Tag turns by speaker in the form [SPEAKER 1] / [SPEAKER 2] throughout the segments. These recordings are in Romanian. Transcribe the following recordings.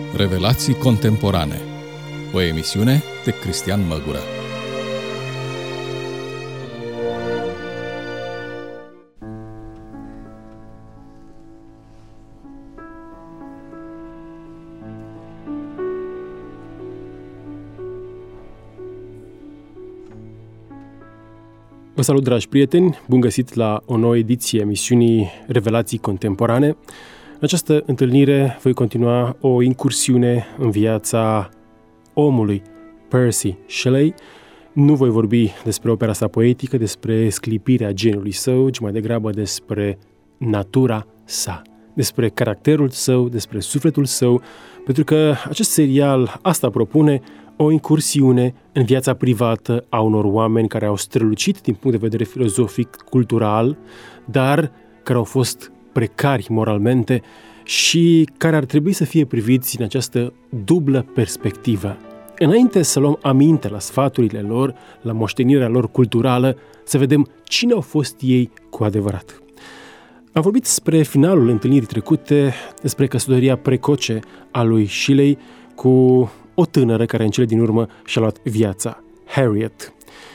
[SPEAKER 1] Revelații contemporane. O emisiune de Cristian Măgură.
[SPEAKER 2] Vă salut, dragi prieteni! Bun găsit la o nouă ediție a emisiunii Revelații contemporane. În această întâlnire voi continua o incursiune în viața omului Percy Shelley. Nu voi vorbi despre opera sa poetică, despre sclipirea geniului său, ci mai degrabă despre natura sa, despre caracterul său, despre sufletul său, pentru că acest serial asta propune, o incursiune în viața privată a unor oameni care au strălucit din punct de vedere filozofic, cultural, dar care au fost precari moralmente și care ar trebui să fie priviți în această dublă perspectivă. Înainte să luăm aminte la sfaturile lor, la moștenirea lor culturală, să vedem cine au fost ei cu adevărat. Am vorbit spre finalul întâlnirii trecute despre căsătoria precoce a lui Shelley cu o tânără care în cele din urmă și-a luat viața, Harriet.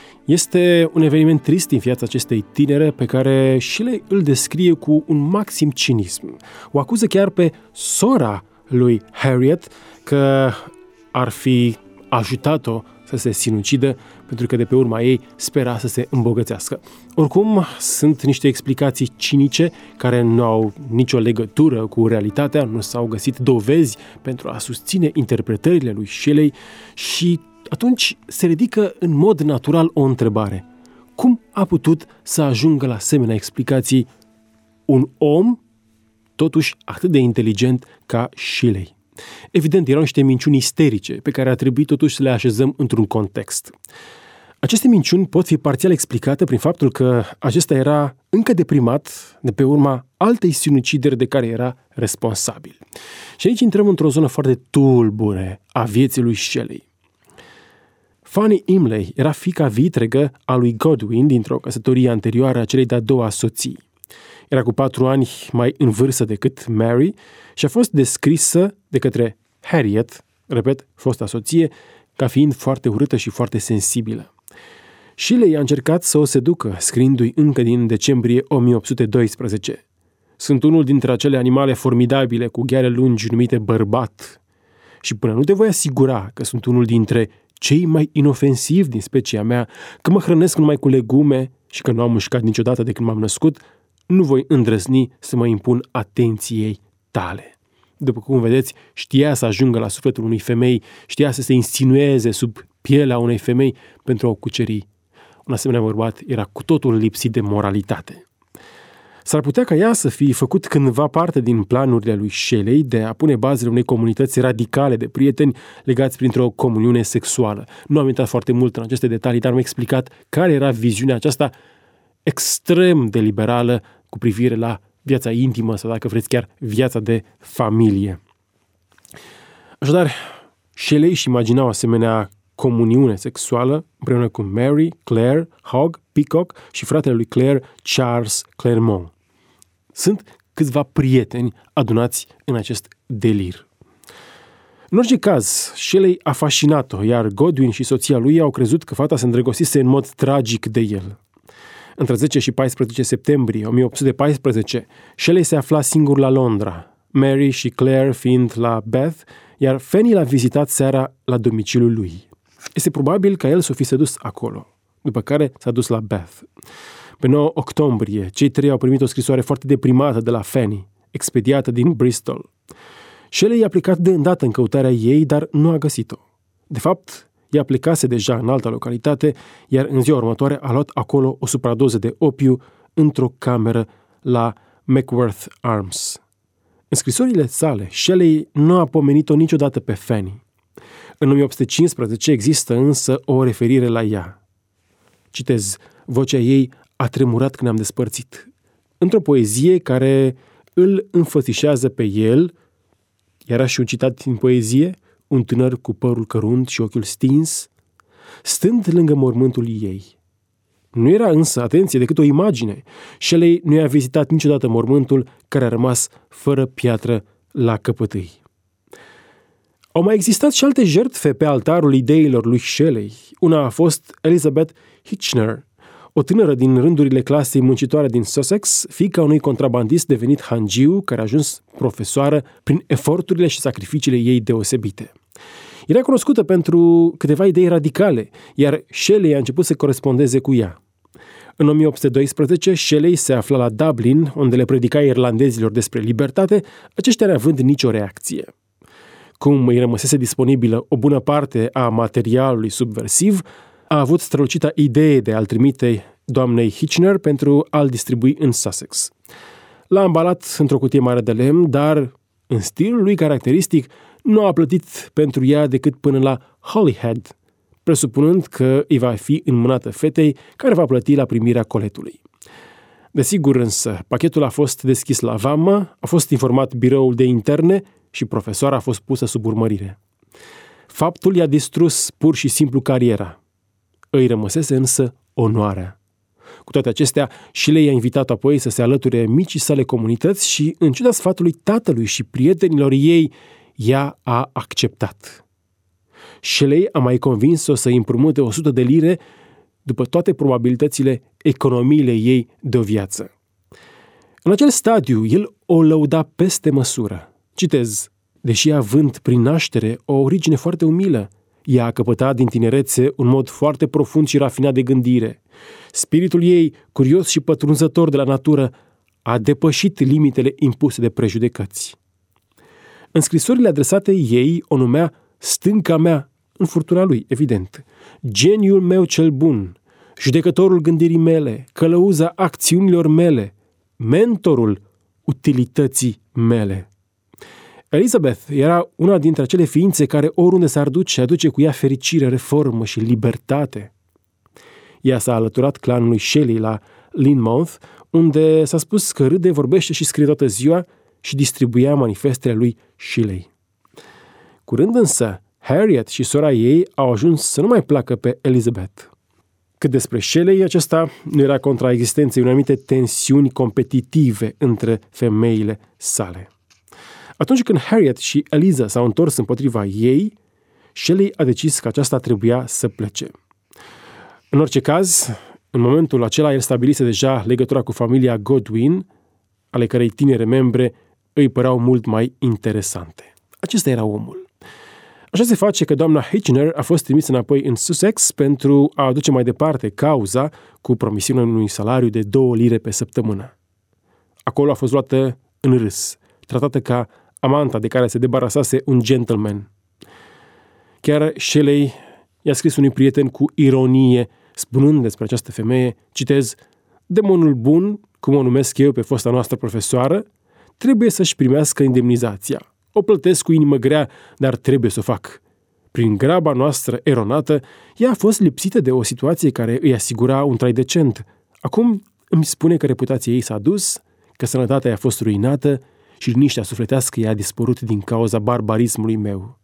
[SPEAKER 2] Este un eveniment trist în viața acestei tinere pe care Shelley îl descrie cu un maxim cinism. O acuză chiar pe sora lui Harriet că ar fi ajutat-o să se sinucidă pentru că de pe urma ei spera să se îmbogățească. Oricum, sunt niște explicații cinice care nu au nicio legătură cu realitatea, nu s-au găsit dovezi pentru a susține interpretările lui Shelley și atunci se ridică în mod natural o întrebare. Cum a putut să ajungă la asemenea explicații un om totuși atât de inteligent ca Shelley? Evident, erau niște minciuni isterice pe care ar trebui totuși să le așezăm într-un context. Aceste minciuni pot fi parțial explicate prin faptul că acesta era încă deprimat de pe urma altei sinucideri de care era responsabil. Și aici intrăm într-o zonă foarte tulbure a vieții lui Shelley. Fanny Imlay era fiica vitregă a lui Godwin dintr-o căsătorie anterioară a celei de-a doua soții. Era cu 4 ani mai în vârstă decât Mary și a fost descrisă de către Harriet, repet, fosta soție, ca fiind foarte urâtă și foarte sensibilă. Shelley a încercat să o seducă, scriindu-i încă din decembrie 1812. Sunt unul dintre acele animale formidabile cu gheare lungi numite bărbat și până nu te voi asigura că sunt unul dintre cei mai inofensivi din specia mea, că mă hrănesc numai cu legume și că nu am mușcat niciodată de când m-am născut, nu voi îndrăzni să mă impun atenției tale. După cum vedeți, știa să ajungă la sufletul unei femei, știa să se insinueze sub pielea unei femei pentru a o cuceri. Un asemenea bărbat era cu totul lipsit de moralitate. S-ar putea ca ea să fi făcut cândva parte din planurile lui Shelley de a pune bazele unei comunități radicale de prieteni legați printr-o comuniune sexuală. Nu am intrat foarte mult în aceste detalii, dar mi-a explicat care era viziunea aceasta extrem de liberală cu privire la viața intimă sau, dacă vreți, chiar viața de familie. Așadar, Shelley își imagina o asemenea comuniune sexuală împreună cu Mary, Claire, Hogg, Peacock și fratele lui Claire, Charles Claremont. Sunt câțiva prieteni adunați în acest delir. În orice caz, Shelley a fascinat-o, iar Godwin și soția lui au crezut că fata se îndrăgostise în mod tragic de el. Între 10 și 14 septembrie 1814, Shelley se afla singur la Londra, Mary și Claire fiind la Bath, iar Fanny l-a vizitat seara la domiciliul lui. Este probabil ca el să o fi sedus acolo, după care s-a dus la Bath. Pe 9 octombrie, cei trei au primit o scrisoare foarte deprimată de la Fanny, expediată din Bristol. Shelley i-a plecat de îndată în căutarea ei, dar nu a găsit-o. De fapt, ea plecase deja în altă localitate, iar în ziua următoare a luat acolo o supradoză de opiu într-o cameră la Mackworth Arms. În scrisorile sale, Shelley nu a pomenit-o niciodată pe Fanny. În 1815 există însă o referire la ea. Citez, vocea ei a tremurat când am despărțit. Într-o poezie care îl înfățișează pe el, era și un citat din poezie, un tânăr cu părul cărunt și ochiul stins, stând lângă mormântul ei. Nu era însă, atenție, decât o imagine. Shelley nu i-a vizitat niciodată mormântul care a rămas fără piatră la căpătâi. Au mai existat și alte jertfe pe altarul ideilor lui Shelley. Una a fost Elizabeth Hitchener, o tânără din rândurile clasei muncitoare din Sussex, fiica unui contrabandist devenit hangiu, care a ajuns profesoară prin eforturile și sacrificiile ei deosebite. Era cunoscută pentru câteva idei radicale, iar Shelley a început să corespondeze cu ea. În 1812, Shelley se afla la Dublin, unde le predica irlandezilor despre libertate, aceștia neavând nicio reacție. Cum îi rămăsese disponibilă o bună parte a materialului subversiv, a avut strălucita idee de a-l trimite doamnei Hitchener pentru a-l distribui în Sussex. L-a ambalat într-o cutie mare de lemn, dar, în stilul lui caracteristic, nu a plătit pentru ea decât până la Holyhead, presupunând că îi va fi înmânată fetei care va plăti la primirea coletului. Desigur însă, pachetul a fost deschis la vamă, a fost informat biroul de interne și profesoara a fost pusă sub urmărire. Faptul i-a distrus pur și simplu cariera. Îi rămăsese însă onoarea. Cu toate acestea, Shelley i-a invitat apoi să se alăture micii sale comunități și, în ciuda sfatului tatălui și prietenilor ei, ea a acceptat. Shelley a mai convins-o să îi împrumute 100 de lire, după toate probabilitățile, economiile ei de o viață. În acel stadiu, el o lăuda peste măsură. Citez: deși având prin naștere o origine foarte umilă, ea a căpătat din tinerețe un mod foarte profund și rafinat de gândire. Spiritul ei, curios și pătrunzător de la natură, a depășit limitele impuse de prejudecăți. În scrisorile adresate ei o numea stânca mea, în furtuna lui, evident, geniul meu cel bun, judecătorul gândirii mele, călăuza acțiunilor mele, mentorul utilității mele. Elizabeth era una dintre acele ființe care oriunde s-ar duce, aduce cu ea fericire, reformă și libertate. Ea s-a alăturat clanului Shelley la Lynmouth, unde s-a spus că râde, vorbește și scrie toată ziua și distribuia manifestele lui Shelley. Curând însă, Harriet și sora ei au ajuns să nu mai placă pe Elizabeth. Cât despre Shelley, acesta nu era contra existenței unei anumite tensiuni competitive între femeile sale. Atunci când Harriet și Eliza s-au întors împotriva ei, Shelley a decis că aceasta trebuia să plece. În orice caz, în momentul acela el stabilise deja legătura cu familia Godwin, ale cărei tinere membre îi păreau mult mai interesante. Acesta era omul. Așa se face că doamna Hitchener a fost trimisă înapoi în Sussex pentru a aduce mai departe cauza cu promisiunea unui salariu de 2 lire pe săptămână. Acolo a fost luată în râs, tratată ca amanta de care se debarasase un gentleman. Chiar Shelley i-a scris unui prieten cu ironie, spunând despre această femeie, citez: demonul bun, cum o numesc eu pe fosta noastră profesoară, trebuie să-și primească indemnizația. O plătesc cu inimă grea, dar trebuie să o fac. Prin graba noastră eronată, ea a fost lipsită de o situație care îi asigura un trai decent. Acum îmi spune că reputația ei s-a dus, că sănătatea i-a fost ruinată și liniștea sufletească i-a dispărut din cauza barbarismului meu.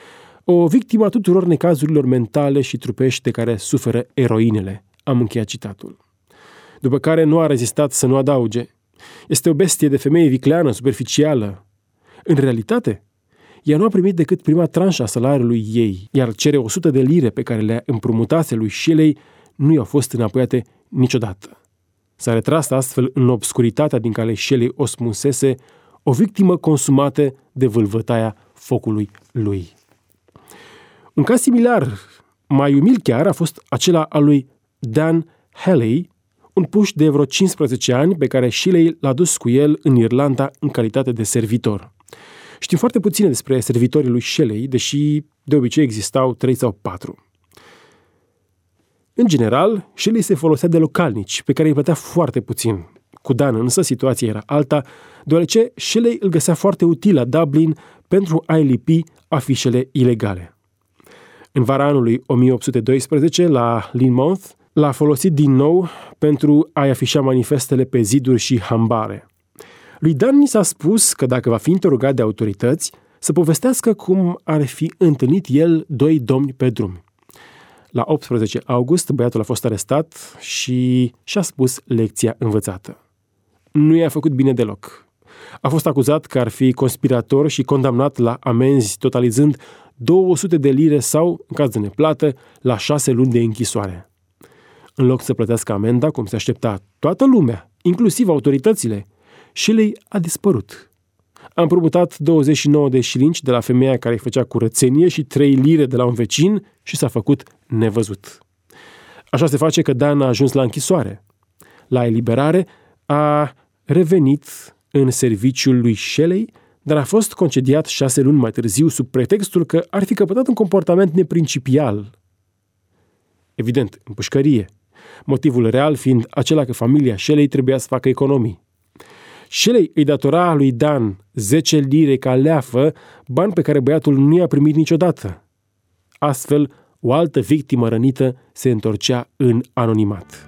[SPEAKER 2] O victimă a tuturor necazurilor mentale și trupești de care suferă eroinele. Am încheiat citatul. După care nu a rezistat să nu adauge: este o bestie de femeie vicleană, superficială. În realitate, ea nu a primit decât prima tranșă a salariului ei, iar cele 100 de lire pe care le-a împrumutase lui Shelley nu i-au fost înapoiate niciodată. S-a retras astfel în obscuritatea din care Shelley o smunsese, o victimă consumată de vâlvătaia focului lui. Un caz similar, mai umil chiar, a fost acela al lui Dan Halley, un puș de vreo 15 ani pe care Shelley l-a dus cu el în Irlanda în calitate de servitor. Știm foarte puține despre servitorii lui Shelley, deși de obicei existau 3 sau 4. În general, Shelley se folosea de localnici, pe care îi plătea foarte puțin. Cu Dan însă situația era alta, deoarece Shelley îl găsea foarte util la Dublin pentru a-i lipi afișele ilegale. În vara anului 1812, la Lynmouth, l-a folosit din nou pentru a-i afișa manifestele pe ziduri și hambare. Lui Dan ni s-a spus că dacă va fi interogat de autorități, să povestească cum ar fi întâlnit el 2 domni pe drum. La 18 august, băiatul a fost arestat și și-a spus lecția învățată. Nu i-a făcut bine deloc. A fost acuzat că ar fi conspirator și condamnat la amenzi totalizând 200 de lire sau, în caz de neplată, la 6 luni de închisoare. În loc să plătească amenda, cum se aștepta toată lumea, inclusiv autoritățile, Shelley a dispărut. A împrumutat 29 de șilingi de la femeia care îi făcea curățenie și 3 lire de la un vecin și s-a făcut nevăzut. Așa se face că Dan a ajuns la închisoare. La eliberare a revenit în serviciul lui Shelley, dar a fost concediat 6 luni mai târziu sub pretextul că ar fi căpătat un comportament neprincipial. Evident, în pușcărie. Motivul real fiind acela că familia Shelley trebuia să facă economii. Shelley îi datora lui Dan 10 lire ca leafă, bani pe care băiatul nu i-a primit niciodată. Astfel, o altă victimă rănită se întorcea în anonimat.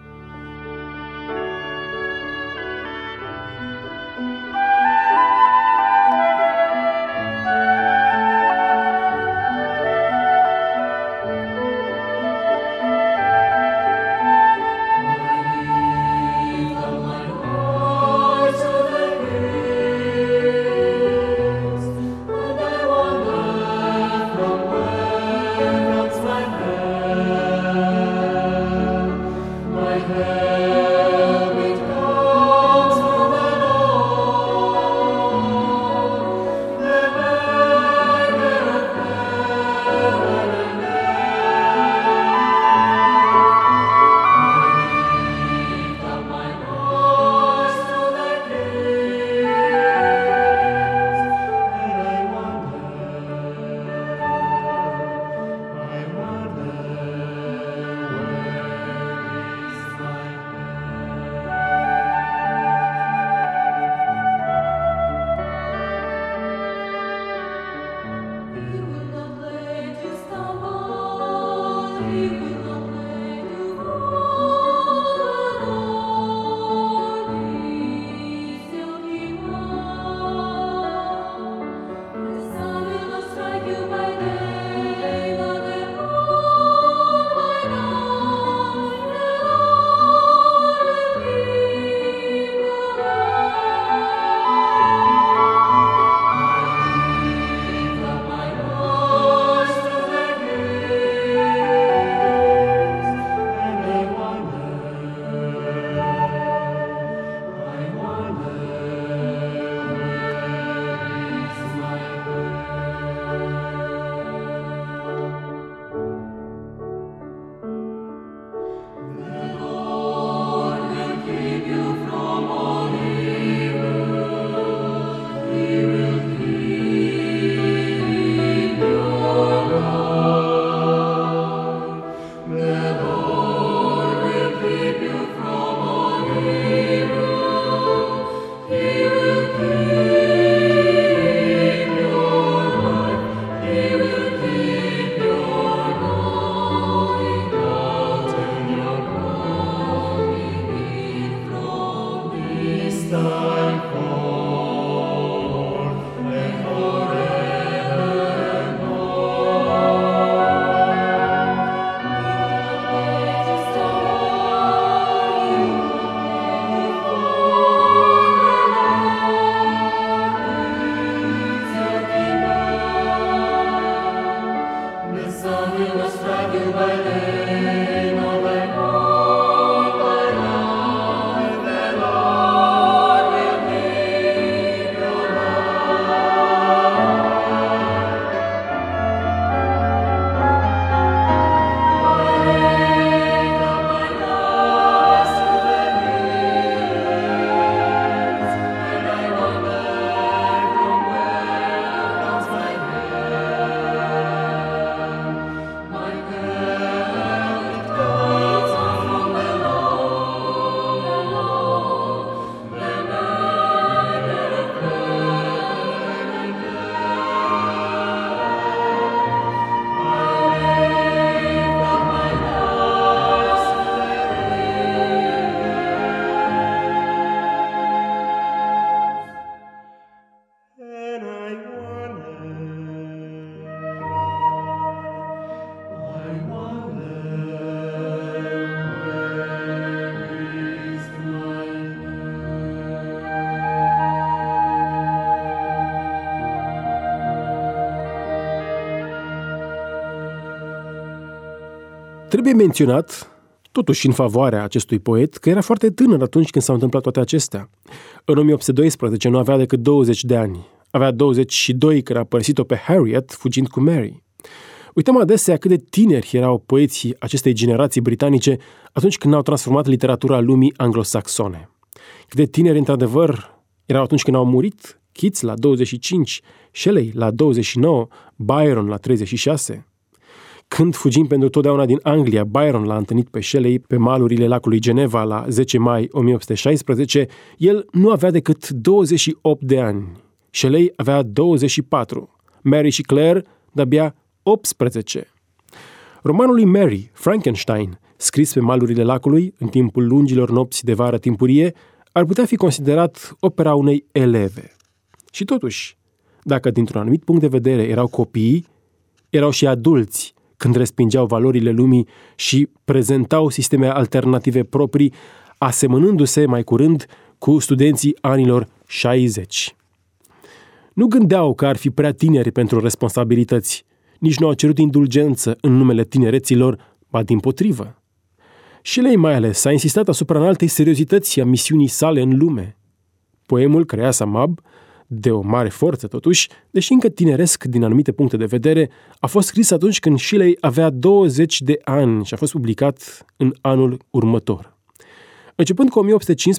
[SPEAKER 2] Trebuie menționat, totuși în favoarea acestui poet, că era foarte tânăr atunci când s-au întâmplat toate acestea. În 1812 nu avea decât 20 de ani. Avea 22 când a părăsit-o pe Harriet, fugind cu Mary. Uităm adesea cât de tineri erau poeții acestei generații britanice atunci când au transformat literatura lumii anglosaxone. Cât de tineri, într-adevăr, erau atunci când au murit: Keats la 25, Shelley la 29, Byron la 36. Când, fugind pentru totdeauna din Anglia, Byron l-a întâlnit pe Shelley pe malurile lacului Geneva la 10 mai 1816, el nu avea decât 28 de ani. Shelley avea 24, Mary și Claire de-abia 18. Romanul lui Mary, Frankenstein, scris pe malurile lacului în timpul lungilor nopți de vară timpurie, ar putea fi considerat opera unei eleve. Și totuși, dacă dintr-un anumit punct de vedere erau copii, erau și adulți când respingeau valorile lumii și prezentau sisteme alternative proprii, asemănându-se mai curând cu studenții anilor 60. Nu gândeau că ar fi prea tineri pentru responsabilități, nici nu au cerut indulgență în numele tinereților, ba dimpotrivă. Shelley mai ales a insistat asupra înaltei seriozități a misiunii sale în lume. Poemul Creasa Mab, de o mare forță totuși, deși încă tineresc din anumite puncte de vedere, a fost scris atunci când Shelley avea 20 de ani și a fost publicat în anul următor. Începând cu 1815-1816,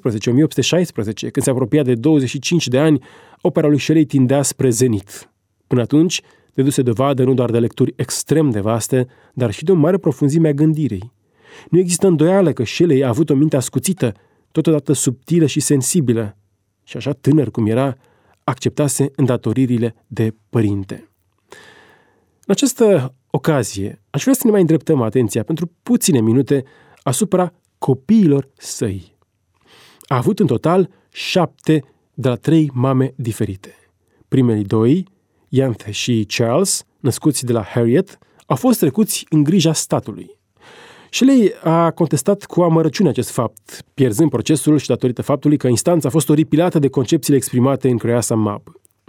[SPEAKER 2] când se apropia de 25 de ani, opera lui Shelley tindea spre zenit. Până atunci, dăduse dovadă nu doar de lecturi extrem de vaste, dar și de o mare profunzime a gândirii. Nu există îndoială că Shelley a avut o minte ascuțită, totodată subtilă și sensibilă, și așa tânăr cum era, acceptase îndatoririle de părinte. În această ocazie, aș vrea să ne mai îndreptăm atenția pentru puține minute asupra copiilor săi. A avut în total 7 de la 3 mame diferite. Primele 2, Ianthe și Charles, născuți de la Harriet, au fost trecuți în grija statului. Shelley a contestat cu amărăciune acest fapt, pierzând procesul și datorită faptului că instanța a fost oripilată de concepțiile exprimate în Creasa Mab.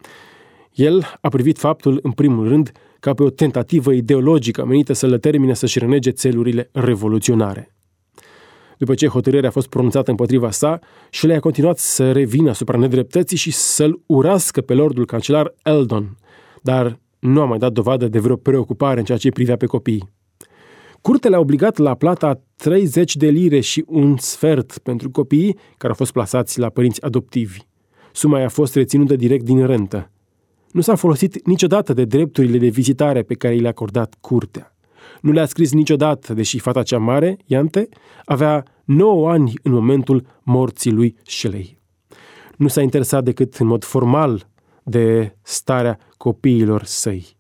[SPEAKER 2] El a privit faptul, în primul rând, ca pe o tentativă ideologică menită să le termine să-și renege țelurile revoluționare. După ce hotărârea a fost pronunțată împotriva sa, Shelley a continuat să revină asupra nedreptății și să-l urască pe lordul cancelar Eldon, dar nu a mai dat dovadă de vreo preocupare în ceea ce privea pe copii. Curtea le-a obligat la plata 30 de lire și un sfert pentru copiii care au fost plasați la părinți adoptivi. Suma a fost reținută direct din rentă. Nu s-a folosit niciodată de drepturile de vizitare pe care le-a acordat curtea. Nu le-a scris niciodată, deși fata cea mare, Ianthe, avea 9 ani în momentul morții lui Shelley. Nu s-a interesat decât în mod formal de starea copiilor săi.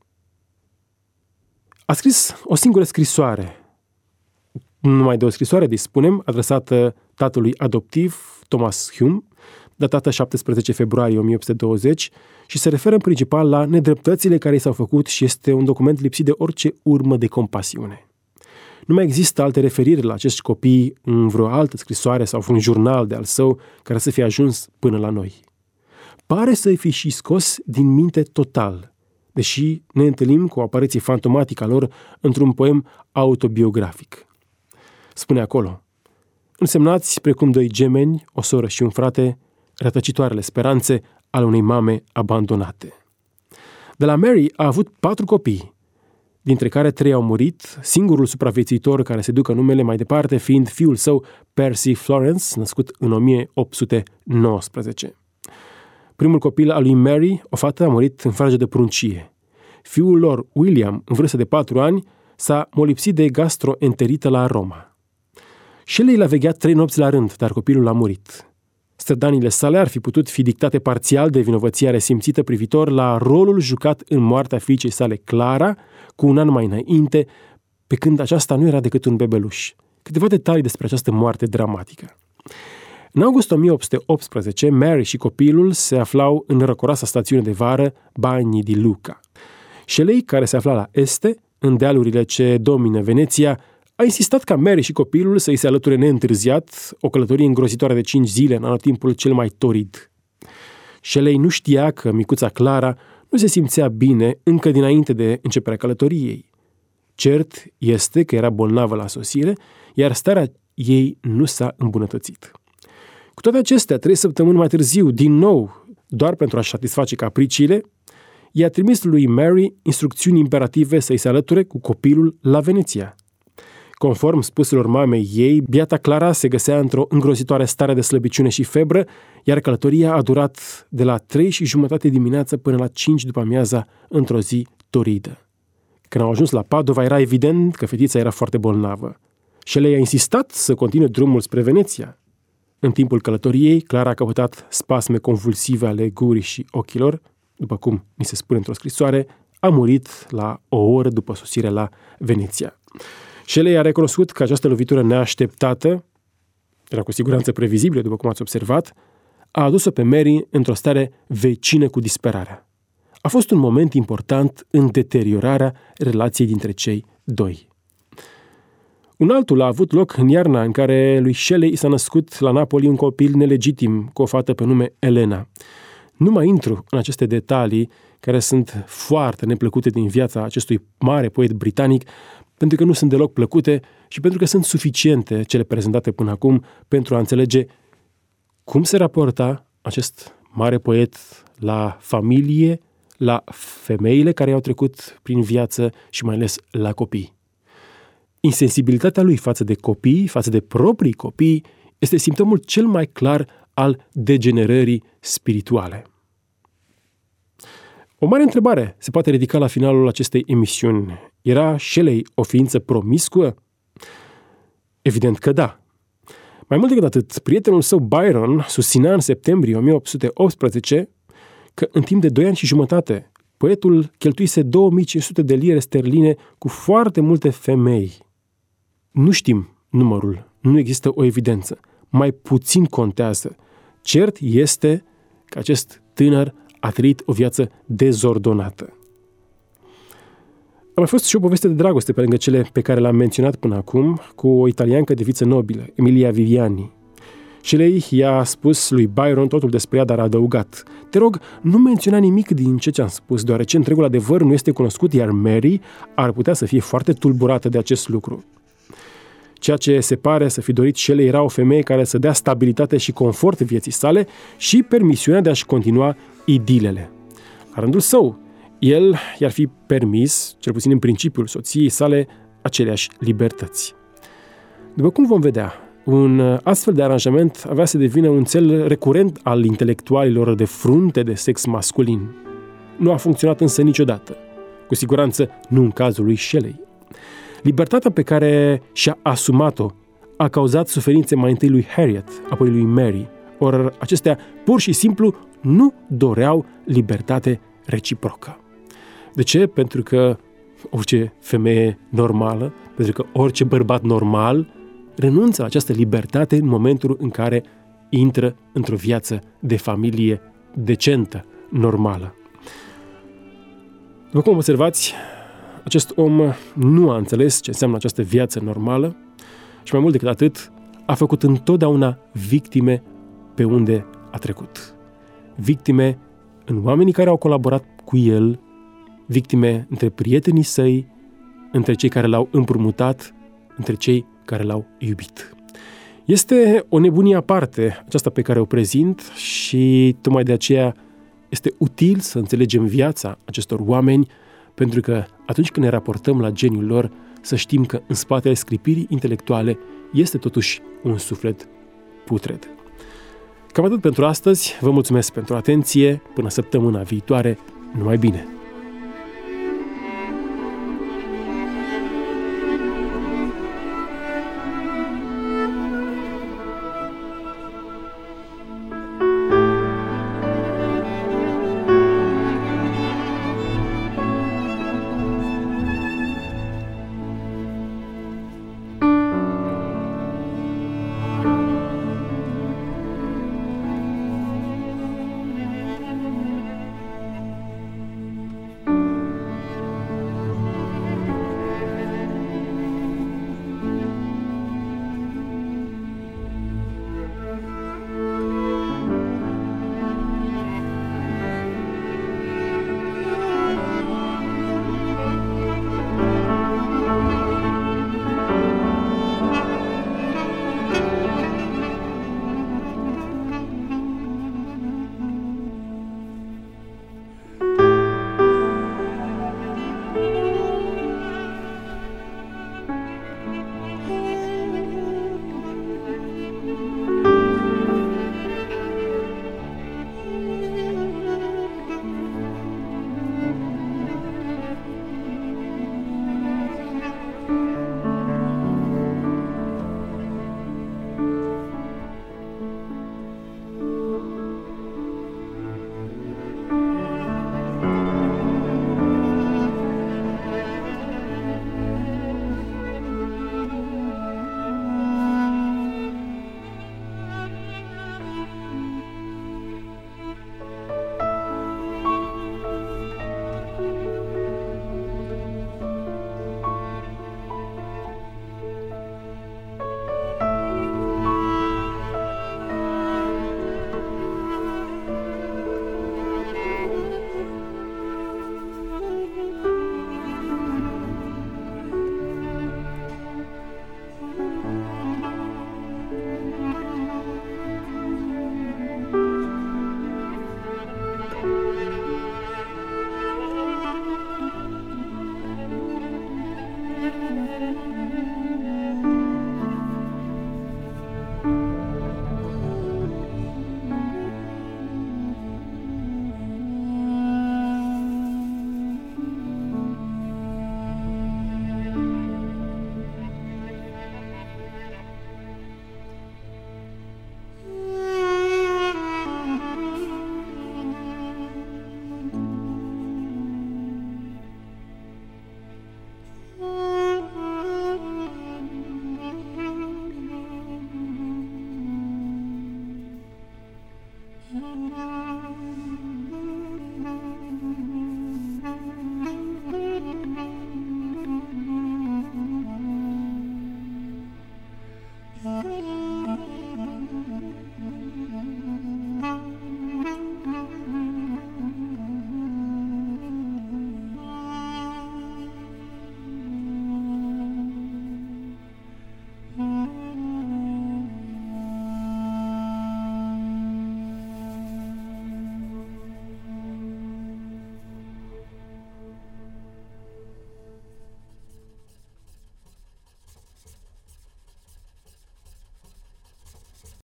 [SPEAKER 2] A scris o singură scrisoare, numai de o scrisoare dispunem, adresată tatălui adoptiv, Thomas Hume, datată 17 februarie 1820 și se referă în principal la nedreptățile care i s-au făcut și este un document lipsit de orice urmă de compasiune. Nu mai există alte referiri la acești copii în vreo altă scrisoare sau un jurnal de al său care să fie ajuns până la noi. Pare să-i fi și scos din minte total, deși ne întâlnim cu o apariție fantomatică a lor într-un poem autobiografic. Spune acolo: însemnați precum 2 gemeni, o soră și un frate, rătăcitoarele speranțe ale unei mame abandonate. De la Mary a avut 4 copii, dintre care 3 au murit, singurul supraviețuitor care se ducă numele mai departe fiind fiul său Percy Florence, născut în 1819. Primul copil al lui Mary, o fată, a murit în frage de pruncie. Fiul lor, William, în vârstă de 4 ani, s-a molipsit de gastroenterită la Roma. Shelley l-a vegheat 3 nopți la rând, dar copilul a murit. Strădanile sale ar fi putut fi dictate parțial de vinovăția resimțită privitor la rolul jucat în moartea fiicei sale Clara, cu un an mai înainte, pe când aceasta nu era decât un bebeluș. Câteva detalii despre această moarte dramatică. În august 1818, Mary și copilul se aflau în răcoroasa stațiune de vară Bagni di Luca. Shelley, care se afla la este, în dealurile ce domină Veneția, a insistat ca Mary și copilul să-i se alăture neîntârziat, o călătorie îngrozitoare de 5 zile în anotimpul cel mai torid. Shelley nu știa că micuța Clara nu se simțea bine încă dinainte de începerea călătoriei. Cert este că era bolnavă la sosire, iar starea ei nu s-a îmbunătățit. Cu toate acestea, 3 săptămâni mai târziu, din nou, doar pentru a-și satisface capriciile, i-a trimis lui Mary instrucțiuni imperative să-i se alăture cu copilul la Veneția. Conform spuselor mamei ei, biata Clara se găsea într-o îngrozitoare stare de slăbiciune și febră, iar călătoria a durat de la 3:30 dimineața până la 5 după amiaza, într-o zi toridă. Când au ajuns la Padova, era evident că fetița era foarte bolnavă. Shelley a insistat să continue drumul spre Veneția. În timpul călătoriei, Clara a căpătat spasme convulsive ale gurii și ochilor, după cum ni se spune într-o scrisoare, a murit la o oră după sosirea la Veneția. Shelley a recunoscut că această lovitură neașteptată, era cu siguranță previzibilă, după cum ați observat, a adus-o pe Mary într-o stare vecină cu disperarea. A fost un moment important în deteriorarea relației dintre cei doi. Un altul a avut loc în iarna în care lui Shelley s-a născut la Napoli un copil nelegitim cu o fată pe nume Elena. Nu mai intru în aceste detalii care sunt foarte neplăcute din viața acestui mare poet britanic, pentru că nu sunt deloc plăcute și pentru că sunt suficiente cele prezentate până acum pentru a înțelege cum se raporta acest mare poet la familie, la femeile care i-au trecut prin viață și mai ales la copii. Insensibilitatea lui față de copii, față de proprii copii, este simptomul cel mai clar al degenerării spirituale. O mare întrebare se poate ridica la finalul acestei emisiuni. Era Shelley o ființă promiscuă? Evident că da. Mai mult decât atât, prietenul său Byron susținea în septembrie 1818 că în timp de 2 ani și jumătate poetul cheltuise 2500 de lire sterline cu foarte multe femei. Nu știm numărul, nu există o evidență. Mai puțin contează. Cert este că acest tânăr a trăit o viață dezordonată. A mai fost și o poveste de dragoste pe lângă cele pe care le-am menționat până acum, cu o italiancă de viță nobilă, Emilia Viviani. Shelley i-a spus lui Byron totul despre ea, dar a adăugat: te rog, nu menționa nimic din ce ți-am spus, deoarece întregul adevăr nu este cunoscut, iar Mary ar putea să fie foarte tulburată de acest lucru. Ceea ce se pare să fi dorit Shelley era o femeie care să dea stabilitate și confort vieții sale și permisiunea de a-și continua idilele. La rândul său, el i-ar fi permis, cel puțin în principiul soției sale, aceleași libertăți. După cum vom vedea, un astfel de aranjament avea să devină un cel recurent al intelectualilor de frunte de sex masculin. Nu a funcționat însă niciodată. Cu siguranță nu în cazul lui Shelley. Libertatea pe care și-a asumat-o a cauzat suferințe mai întâi lui Harriet, apoi lui Mary, ori acestea pur și simplu nu doreau libertate reciprocă. De ce? Pentru că orice femeie normală, pentru că orice bărbat normal renunță la această libertate în momentul în care intră într-o viață de familie decentă, normală. După cum observați, acest om nu a înțeles ce înseamnă această viață normală și mai mult decât atât, a făcut întotdeauna victime pe unde a trecut. Victime în oamenii care au colaborat cu el, victime între prietenii săi, între cei care l-au împrumutat, între cei care l-au iubit. Este o nebunie aparte aceasta pe care o prezint și tocmai de aceea este util să înțelegem viața acestor oameni, pentru că atunci când ne raportăm la geniul lor, să știm că în spatele sclipirii intelectuale este totuși un suflet putred. Cam atât pentru astăzi, vă mulțumesc pentru atenție, până săptămâna viitoare, numai bine!